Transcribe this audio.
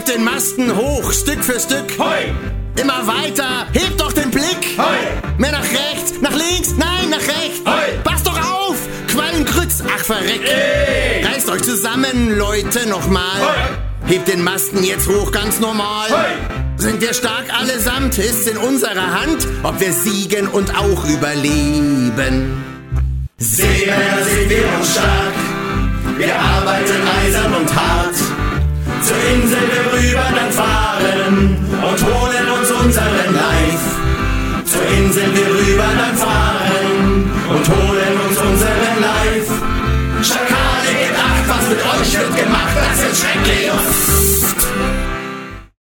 Hebt den Masten hoch, Stück für Stück. Hoi! Immer weiter, hebt doch den Blick. Hoi! Mehr nach rechts, nach links, nein, nach rechts. Hoi! Passt doch auf, Quallenkrütz, ach verreck. Ey! Reißt euch zusammen, Leute, nochmal. Hoi! Hebt den Masten jetzt hoch, ganz normal. Hoi! Sind wir stark allesamt, ist's in unserer Hand, ob wir siegen und auch überleben. Seemänner sind wir und stark, wir arbeiten eisern und hart. Zur Insel wir rüber dann fahren und holen uns unseren Life. Zur Insel wir rüber dann fahren und holen uns unseren Life. Schakale, gebt acht, was mit euch wird gemacht, das ist schrecklich.